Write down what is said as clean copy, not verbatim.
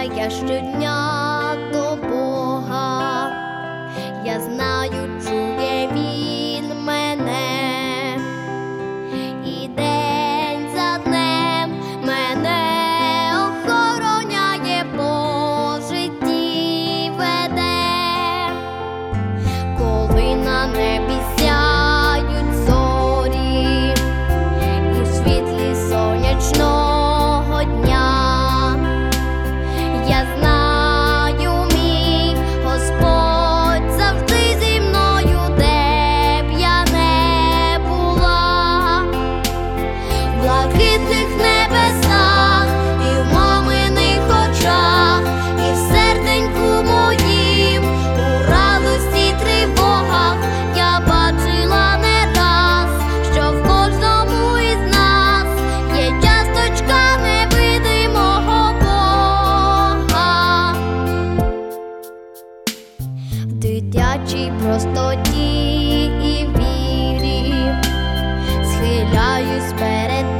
я щодня до Бога, я знаю, чує Він мене, і день за днем мене охороняє, по житті веде. Коли на небі сяють зорі і в світлі сонячного дня, я знаю, мій Господь завжди зі мною, де б я не була. В блакитних небесах і в маминих очах, і в серденьку моїм, у радості й тривогах я бачила не раз, що в кожному із нас є часточка невидимого Бога. В дитячій простоті і вірі схиляюсь перед